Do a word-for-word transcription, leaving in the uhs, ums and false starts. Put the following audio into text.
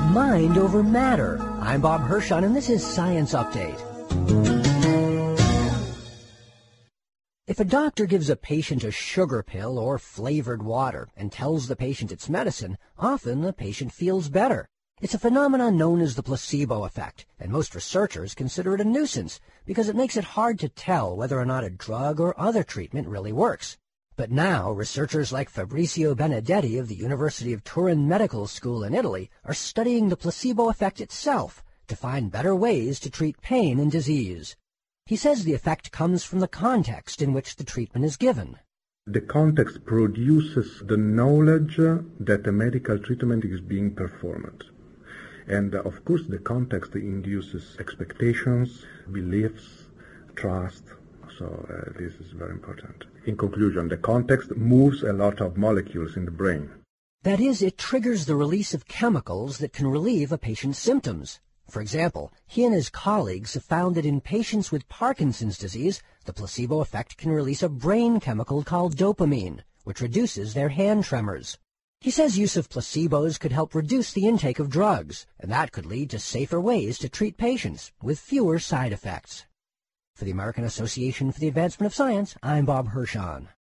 Mind over matter. I'm Bob Hirschon, and this is Science Update. If a doctor gives a patient a sugar pill or flavored water and tells the patient it's medicine, often the patient feels better. It's a phenomenon known as the placebo effect, and most researchers consider it a nuisance because it makes it hard to tell whether or not a drug or other treatment really works. But now, researchers like Fabrizio Benedetti of the University of Turin Medical School in Italy are studying the placebo effect itself to find better ways to treat pain and disease. He says the effect comes from the context in which the treatment is given. The context produces the knowledge that a medical treatment is being performed. And uh, of course the context induces expectations, beliefs, trust. So uh, this is very important. In conclusion, the context moves a lot of molecules in the brain. That is, it triggers the release of chemicals that can relieve a patient's symptoms. For example, he and his colleagues have found that in patients with Parkinson's disease, the placebo effect can release a brain chemical called dopamine, which reduces their hand tremors. He says use of placebos could help reduce the intake of drugs, and that could lead to safer ways to treat patients with fewer side effects. For the American Association for the Advancement of Science, I'm Bob Hirschon.